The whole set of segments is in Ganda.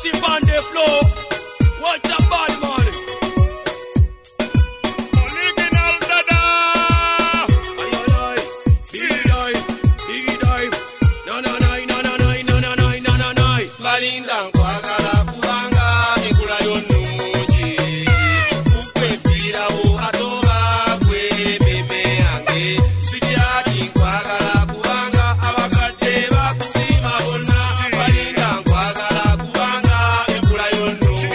massive on the floor. Watch a bad man. Original dada. Aye. Biggie die. Na. Balinda nkwagala kubanga ekula yonnungi. Kukwefirawo atoba gwe meme yange. Siryaki nkwagala kubanga abakadde bakusima bonna. Balinda nkwagala kubanga ekula yonnungi.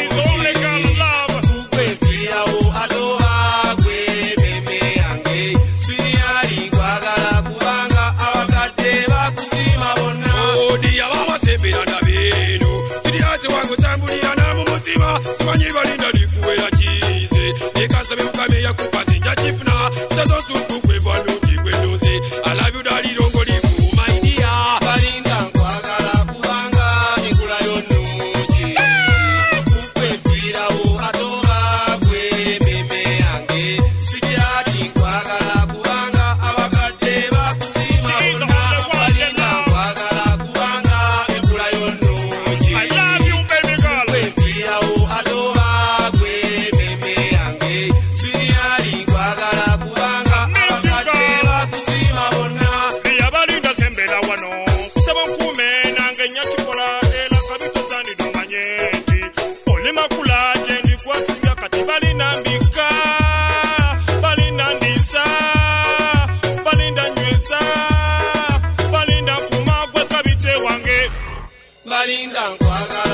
Kukwefirawo atoba gwe meme yange. Siryaki nkwagala kubanga abakadde bakusima bonna. Odi abawasembera ndabino. Siryaki wangu tambulira na mu mutima. Simanyi balinda likuwera kize. Ekasabe mukame yakupa zinja chifuna. Sazo suku kwevaluti kwenuzi. I love you daddy rongo liku my dear. Balinda nkwagala kubanga ekula yonnungi. Kukwefirawo atoba gwe meme yange. Siryaki nkwagala kubanga abakadde bakusima bonna. Balinda nkwagala kubanga ekula yonnungi. Kukwefirawo atoba gwe meme yange. Siryaki nkwagala kubanga abakadde bakusima bonna. Yabalinda sembera wano kusaba nkume nange nyakikola era kabitozani domanye nti oli makula gye ndikwasinga kati balina mbika balinda ndisa balinda nywesa balinda kumagwe kabite wange Balinda nkwagala